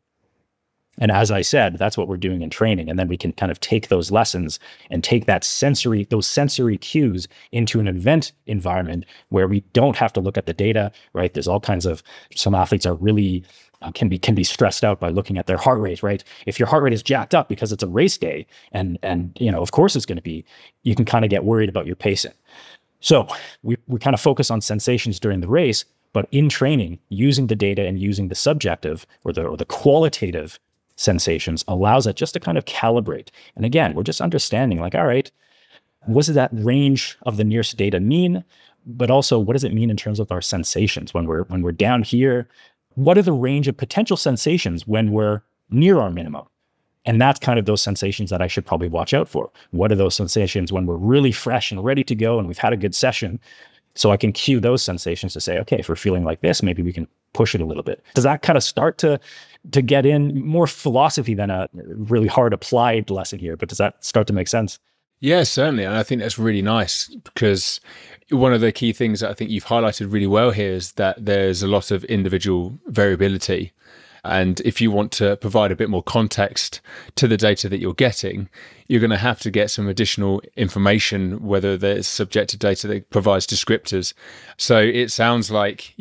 And as I said, that's what we're doing in training. And then we can kind of take those lessons and take those sensory cues into an event environment where we don't have to look at the data, right? There's all kinds of, some athletes are really, can be stressed out by looking at their heart rate, right? If your heart rate is jacked up because it's a race day and of course it's going to be, you can kind of get worried about your pacing. So we kind of focus on sensations during the race, but in training, using the data and using the subjective or the qualitative sensations allows it just to kind of calibrate. And again, we're just understanding like, all right, what does that range of the NIRS data mean? But also, what does it mean in terms of our sensations when we're down here? What are the range of potential sensations when we're near our minimum? And that's kind of those sensations that I should probably watch out for. What are those sensations when we're really fresh and ready to go and we've had a good session? So I can cue those sensations to say, okay, if we're feeling like this, maybe we can push it a little bit. Does that kind of start to get in more philosophy than a really hard applied lesson here? But does that start to make sense? Yeah, certainly. And I think that's really nice because one of the key things that I think you've highlighted really well here is that there's a lot of individual variability. And if you want to provide a bit more context to the data that you're getting, you're going to have to get some additional information, whether there's subjective data that provides descriptors. So it sounds like,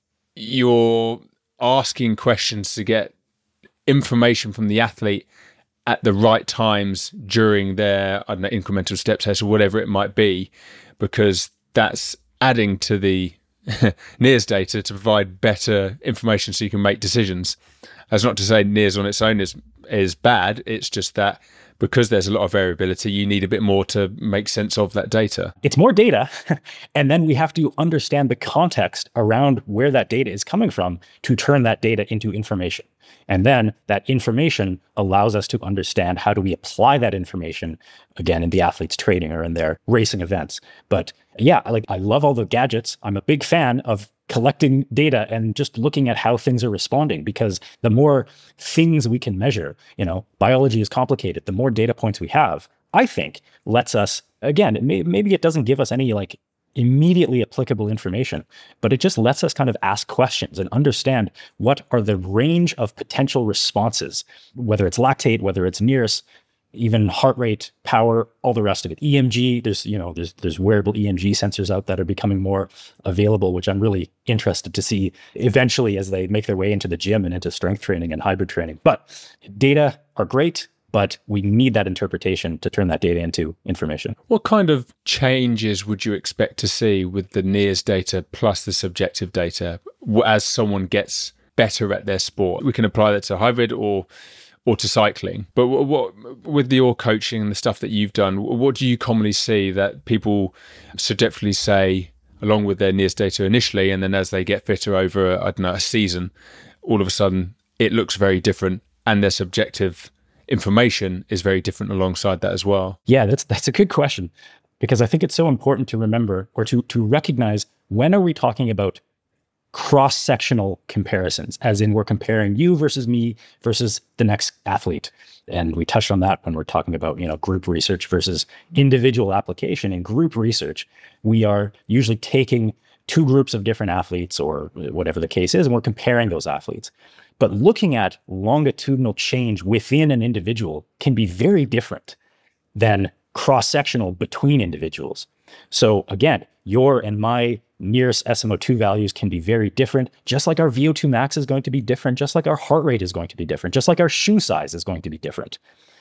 you're asking questions to get information from the athlete at the right times during their, incremental step test or whatever it might be, because that's adding to the NIRS data to provide better information so you can make decisions. That's not to say NIRS on its own is bad. It's just that because there's a lot of variability, you need a bit more to make sense of that data. It's more data. And then we have to understand the context around where that data is coming from to turn that data into information. And then that information allows us to understand how do we apply that information, again, in the athlete's training or in their racing events. But yeah, I love all the gadgets. I'm a big fan of collecting data and just looking at how things are responding, because the more things we can measure, biology is complicated. The more data points we have, I think, lets us, again, maybe it doesn't give us any immediately applicable information, but it just lets us kind of ask questions and understand what are the range of potential responses, whether it's lactate, whether it's NIRS, even heart rate, power, all the rest of it. EMG, there's wearable EMG sensors out that are becoming more available, which I'm really interested to see eventually as they make their way into the gym and into strength training and hybrid training. But data are great, but we need that interpretation to turn that data into information. What kind of changes would you expect to see with the NIRS data plus the subjective data as someone gets better at their sport? We can apply that to hybrid or to cycling. But what with your coaching and the stuff that you've done, what do you commonly see that people subjectively say along with their NIRS data initially, and then as they get fitter over, a season, all of a sudden it looks very different and their subjective information is very different alongside that as well? Yeah, that's a good question, because I think it's so important to remember or to recognize, when are we talking about cross-sectional comparisons, as in we're comparing you versus me versus the next athlete. And we touched on that when we're talking about, group research versus individual application. In group research, we are usually taking two groups of different athletes or whatever the case is, and we're comparing those athletes. But looking at longitudinal change within an individual can be very different than cross-sectional between individuals. So again, your and my NIRS SMO2 values can be very different, just like our VO2 max is going to be different, just like our heart rate is going to be different, just like our shoe size is going to be different.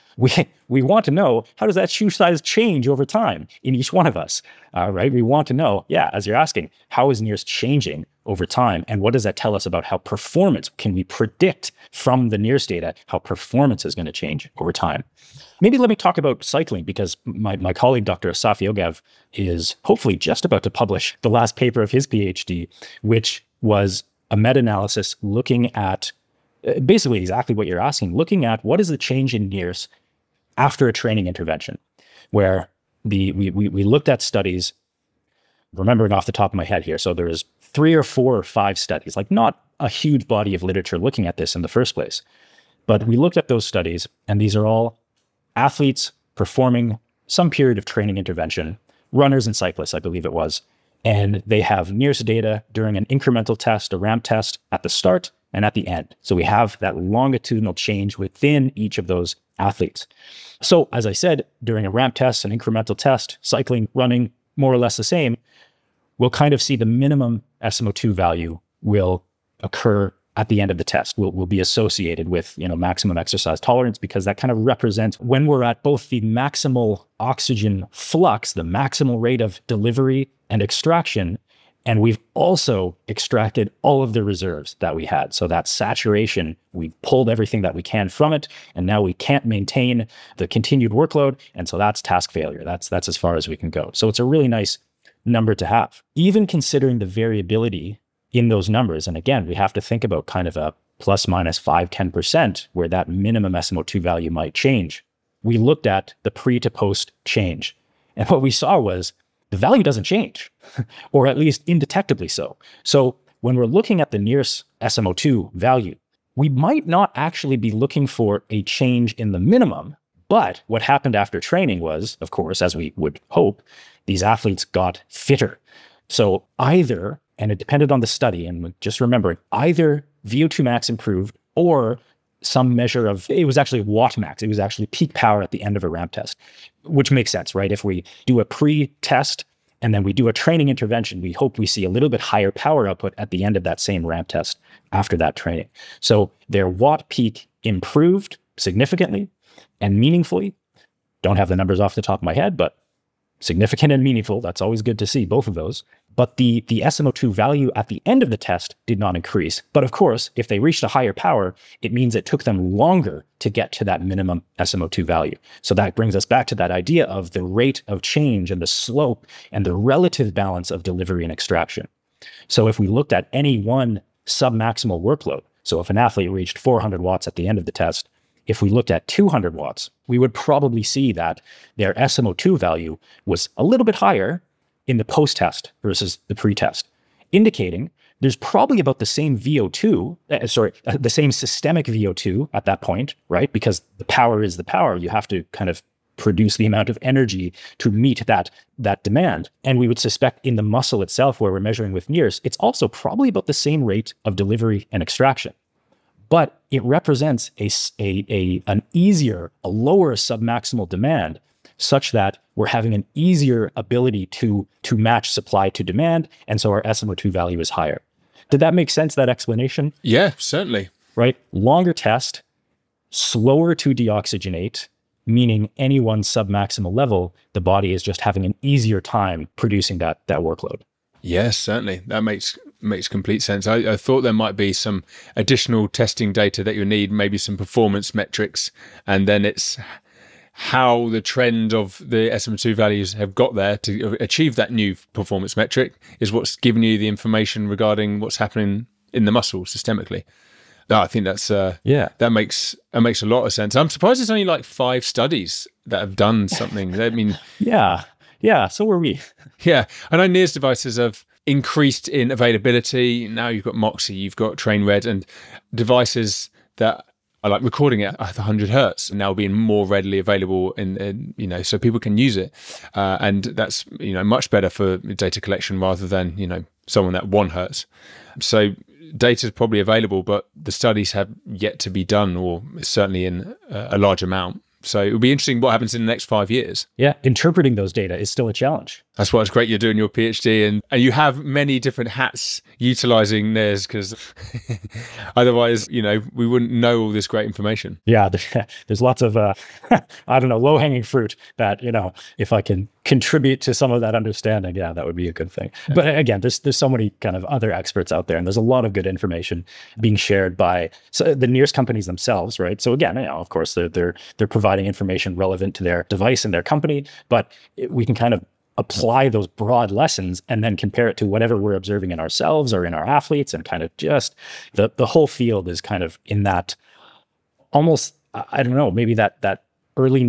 We want to know, how does that shoe size change over time in each one of us, right? We want to know, as you're asking, how is NIRS changing over time? And what does that tell us about how performance, can we predict from the NIRS data how performance is going to change over time? Maybe let me talk about cycling, because my colleague, Dr. Asaf Yogav, is hopefully just about to publish the last paper of his PhD, which was a meta-analysis looking at basically exactly what you're asking, looking at what is the change in NIRS after a training intervention, where we looked at studies, remembering off the top of my head here. So there was 3 or 4 or 5 studies, like not a huge body of literature looking at this in the first place. But we looked at those studies, and these are all athletes performing some period of training intervention, runners and cyclists, I believe it was. And they have NIRS data during an incremental test, a ramp test at the start and at the end. So we have that longitudinal change within each of those athletes. So as I said, during a ramp test, an incremental test, cycling, running, more or less the same, we'll kind of see the minimum SMO2 value will occur at the end of the test, will be associated with maximum exercise tolerance, because that kind of represents when we're at both the maximal oxygen flux, the maximal rate of delivery and extraction, and we've also extracted all of the reserves that we had. So that saturation, we've pulled everything that we can from it, and now we can't maintain the continued workload, and so that's task failure. That's as far as we can go. So it's a really nice number to have. Even considering the variability in those numbers, and again, we have to think about kind of a plus minus 5-10% where that minimum SMO2 value might change. We looked at the pre to post change, and what we saw was the value doesn't change, or at least indetectably so. So when we're looking at the NIRS SMO2 value, we might not actually be looking for a change in the minimum, but what happened after training was, of course, as we would hope, these athletes got fitter. So either, and it depended on the study, and just remember, either VO2 max improved or some measure of, it was actually watt max. It was actually peak power at the end of a ramp test, which makes sense, right? If we do a pre-test and then we do a training intervention, we hope we see a little bit higher power output at the end of that same ramp test after that training. So their watt peak improved significantly and meaningfully. Don't have the numbers off the top of my head, but significant and meaningful. That's always good to see, both of those. But the SMO2 value at the end of the test did not increase. But of course, if they reached a higher power, it means it took them longer to get to that minimum SMO2 value. So that brings us back to that idea of the rate of change and the slope and the relative balance of delivery and extraction. So if we looked at any one submaximal workload, so if an athlete reached 400 watts at the end of the test, if we looked at 200 watts, we would probably see that their SMO2 value was a little bit higher in the post-test versus the pre-test, indicating there's probably about the same the same systemic VO2 at that point, right? Because the power is the power. You have to kind of produce the amount of energy to meet that demand. And we would suspect in the muscle itself, where we're measuring with NIRS, it's also probably about the same rate of delivery and extraction. But it represents a lower submaximal demand, such that we're having an easier ability to match supply to demand, and so our SMO2 value is higher. Did that make sense, that explanation? Yeah, certainly. Right? Longer test, slower to deoxygenate, meaning any one submaximal level, the body is just having an easier time producing that workload. Yes, certainly. That makes complete sense. I thought there might be some additional testing data that you need, maybe some performance metrics, and then it's how the trend of the SMO2 values have got there to achieve that new performance metric is what's giving you the information regarding what's happening in the muscle systemically. I think that's that makes a lot of sense. I'm surprised there's only like 5 studies that have done something. I mean, yeah, so were we. Yeah, I know NIRS devices have increased in availability. Now you've got Moxy, you've got TrainRed, and devices that are like recording it at 100 hertz now being more readily available, in so people can use it, and that's much better for data collection rather than someone at 1 hertz. So data is probably available, but the studies have yet to be done, or certainly in a large amount. So it will be interesting what happens in the next 5 years. Yeah, interpreting those data is still a challenge. That's why it's great you're doing your PhD and you have many different hats utilizing NIRS, because otherwise, we wouldn't know all this great information. Yeah, there's lots of, low-hanging fruit that, if I can contribute to some of that understanding, yeah, that would be a good thing. But again, there's so many kind of other experts out there, and there's a lot of good information being shared by the NIRS companies themselves, right? So again, of course, they're providing information relevant to their device and their company, but we can kind of apply those broad lessons and then compare it to whatever we're observing in ourselves or in our athletes, and kind of just the whole field is kind of in that almost, I don't know, maybe that early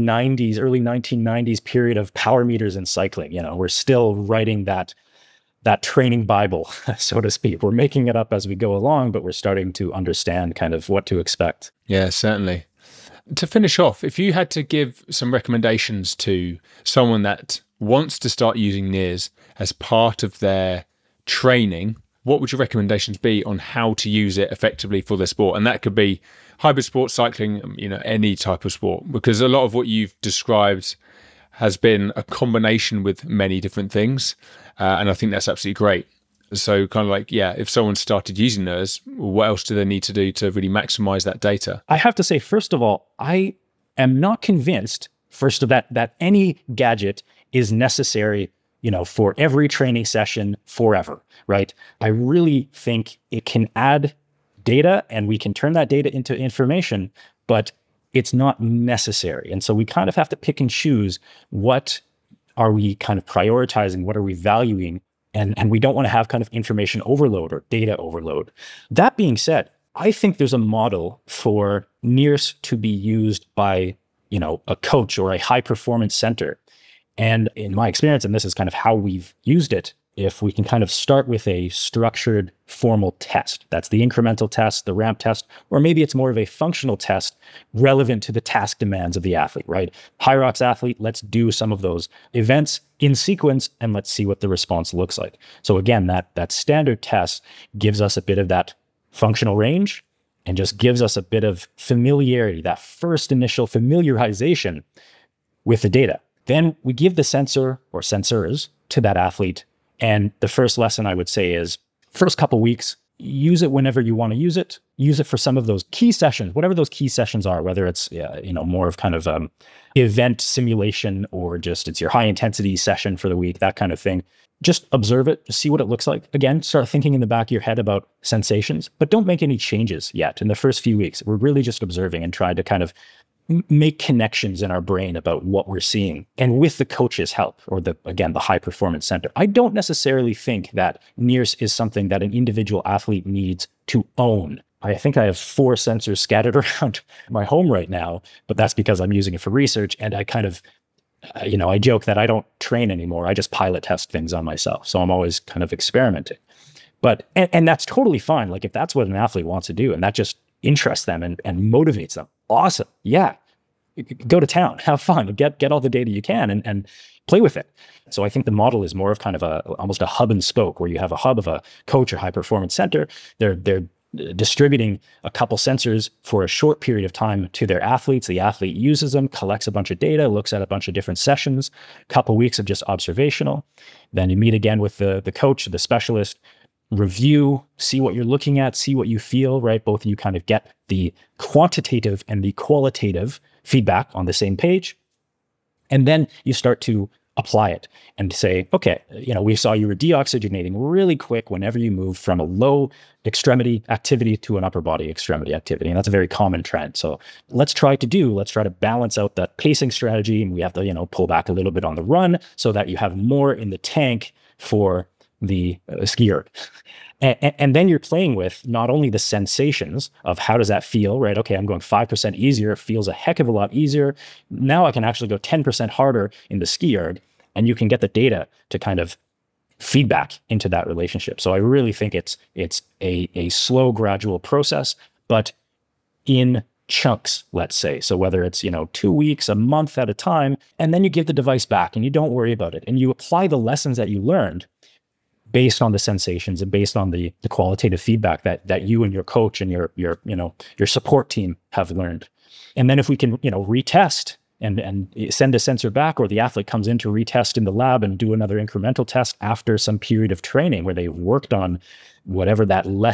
1990s period of power meters in cycling. We're still writing that training Bible, so to speak. We're making it up as we go along, but we're starting to understand kind of what to expect. Yeah, certainly. To finish off, if you had to give some recommendations to someone that wants to start using NIRS as part of their training, what would your recommendations be on how to use it effectively for their sport? And that could be hybrid sports, cycling, any type of sport, because a lot of what you've described has been a combination with many different things. And I think that's absolutely great. So kind of like, if someone started using NIRS, what else do they need to do to really maximize that data? I have to say, first of all, I am not convinced, that any gadget is necessary, for every training session forever, right? I really think it can add data and we can turn that data into information, but it's not necessary. And so we kind of have to pick and choose, what are we kind of prioritizing? What are we valuing? And we don't want to have kind of information overload or data overload. That being said, I think there's a model for NIRS to be used by, a coach or a high performance center. And in my experience, and this is kind of how we've used it, if we can kind of start with a structured formal test, that's the incremental test, the ramp test, or maybe it's more of a functional test relevant to the task demands of the athlete, right? Hyrox athlete, let's do some of those events in sequence and let's see what the response looks like. So again, that standard test gives us a bit of that functional range and just gives us a bit of familiarity, that first initial familiarization with the data. Then we give the sensor or sensors to that athlete. And the first lesson I would say is, first couple weeks, use it whenever you want to use it. Use it for some of those key sessions, whatever those key sessions are, whether it's more of kind of event simulation or just it's your high intensity session for the week, that kind of thing. Just observe it, just see what it looks like. Again, start thinking in the back of your head about sensations, but don't make any changes yet. In the first few weeks, we're really just observing and trying to kind of make connections in our brain about what we're seeing. And with the coach's help, or the high performance center, I don't necessarily think that NIRS is something that an individual athlete needs to own. I think I have 4 sensors scattered around my home right now, but that's because I'm using it for research. And I kind of, I joke that I don't train anymore. I just pilot test things on myself. So I'm always kind of experimenting. But, and that's totally fine. Like if that's what an athlete wants to do and that just interests them and motivates them, awesome. Yeah. Go to town, have fun, get all the data you can and play with it. So I think the model is more of kind of almost a hub and spoke, where you have a hub of a coach or high performance center. They're distributing a couple sensors for a short period of time to their athletes. The athlete uses them, collects a bunch of data, looks at a bunch of different sessions, a couple weeks of just observational. Then you meet again with the coach, the specialist, review, see what you're looking at, see what you feel, right? Both of you kind of get the quantitative and the qualitative feedback on the same page. And then you start to apply it and say, okay, we saw you were deoxygenating really quick whenever you move from a low extremity activity to an upper body extremity activity. And that's a very common trend. So let's try to balance out that pacing strategy. And we have to, pull back a little bit on the run so that you have more in the tank for the ski erg. And then you're playing with not only the sensations of how does that feel, right? Okay, I'm going 5% easier. It feels a heck of a lot easier. Now I can actually go 10% harder in the ski erg, and you can get the data to kind of feedback into that relationship. So I really think it's a slow, gradual process, but in chunks, let's say. So whether it's, 2 weeks, a month at a time, and then you give the device back and you don't worry about it. And you apply the lessons that you learned based on the sensations and based on the qualitative feedback that you and your coach and your support team have learned. And then if we can, retest and send a sensor back, or the athlete comes in to retest in the lab and do another incremental test after some period of training where they've worked on whatever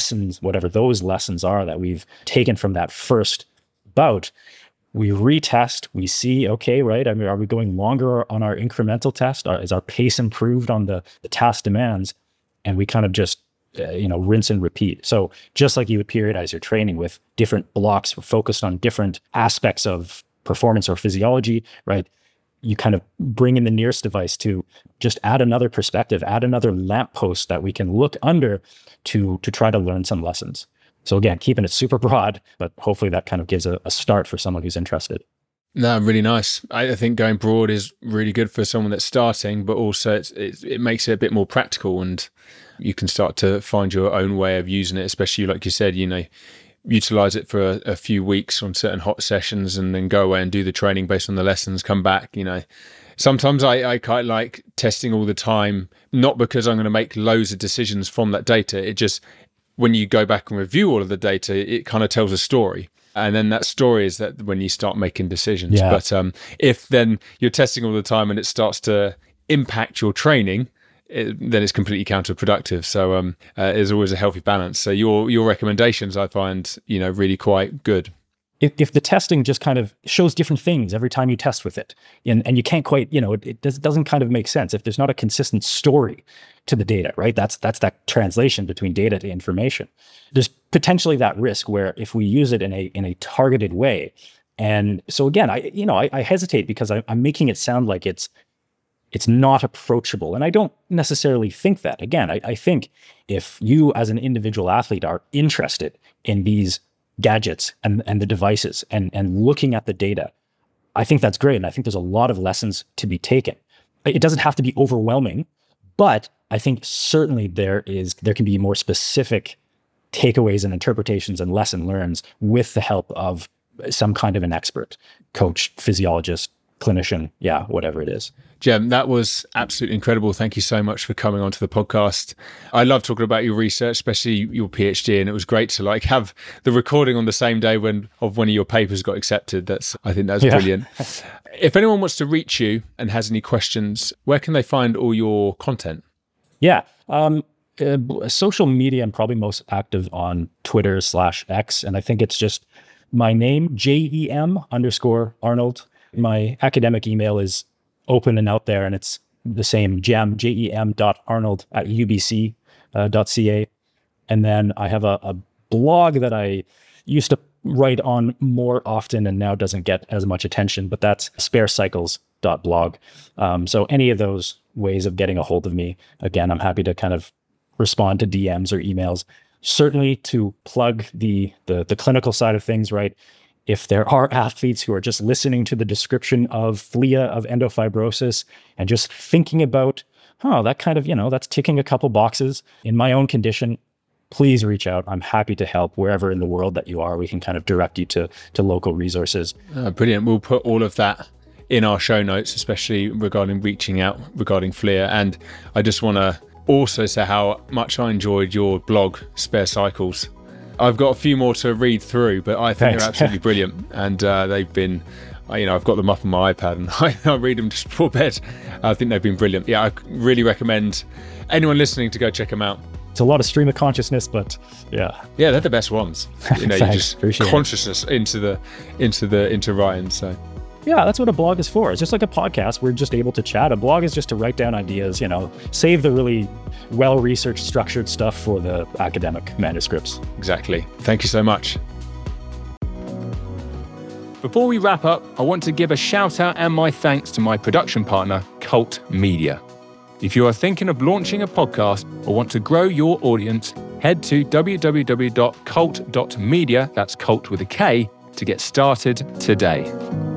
those lessons are that we've taken from that first bout. We retest, we see, okay, right, I mean, are we going longer on our incremental test? Is our pace improved on the task demands? And we kind of just, rinse and repeat. So just like you would periodize your training with different blocks focused on different aspects of performance or physiology, right? You kind of bring in the NIRS device to just add another perspective, add another lamppost that we can look under to try to learn some lessons. So again, keeping it super broad, but hopefully that kind of gives a start for someone who's interested. No, really nice. I think going broad is really good for someone that's starting, but also it makes it a bit more practical, and you can start to find your own way of using it, especially like you said, utilize it for a few weeks on certain hot sessions and then go away and do the training based on the lessons, come back, Sometimes I quite like testing all the time, not because I'm going to make loads of decisions from that data. It just, when you go back and review all of the data, it kind of tells a story. And then that story is that when you start making decisions. Yeah. But if then you're testing all the time and it starts to impact your training, then it's completely counterproductive. So there's always a healthy balance. So your recommendations, I find, really quite good. If the testing just kind of shows different things every time you test with it, and you can't quite, it doesn't kind of make sense. If there's not a consistent story to the data, right? That's that translation between data to information. There's potentially that risk where if we use it in a targeted way, and so again, I hesitate because I'm making it sound like it's not approachable, and I don't necessarily think that. Again, I think if you as an individual athlete are interested in these gadgets and the devices and looking at the data, I think that's great. And I think there's a lot of lessons to be taken. It doesn't have to be overwhelming, but I think certainly there can be more specific takeaways and interpretations and lesson learns with the help of some kind of an expert, coach, physiologist, clinician, whatever it is. Jem, that was absolutely incredible. Thank you so much for coming onto the podcast. I love talking about your research, especially your PhD, and it was great to have the recording on the same day of one of your papers got accepted. I think that's brilliant. If anyone wants to reach you and has any questions, where can they find all your content? Yeah. Social media, I'm probably most active on Twitter/X, and I think it's just my name, JEM_Arnold. My academic email is open and out there, and it's the same, jem.arnold@ubc.ca. And then I have a blog that I used to write on more often and now doesn't get as much attention, but that's sparecycles.blog. So any of those ways of getting a hold of me, again, I'm happy to kind of respond to DMs or emails. Certainly to plug the clinical side of things, right? If there are athletes who are just listening to the description of FLIA, of endofibrosis, and just thinking about, that kind of, that's ticking a couple boxes in my own condition, please reach out. I'm happy to help wherever in the world that you are. We can kind of direct you to local resources. Brilliant. We'll put all of that in our show notes, especially regarding reaching out, regarding FLIA. And I just want to also say how much I enjoyed your blog, Spare Cycles. I've got a few more to read through, but I think they're absolutely brilliant. And they've been, I've got them up on my iPad and I read them just before bed. I think they've been brilliant. Yeah, I really recommend anyone listening to go check them out. It's a lot of stream of consciousness, but yeah. Yeah, they're the best ones. You just appreciate consciousness into Ryan. So yeah, that's what a blog is for. It's just like a podcast. We're just able to chat. A blog is just to write down ideas, save the really well-researched, structured stuff for the academic manuscripts. Exactly. Thank you so much. Before we wrap up, I want to give a shout out and my thanks to my production partner, Cult Media. If you are thinking of launching a podcast or want to grow your audience, head to www.cult.media, that's cult with a K, to get started today.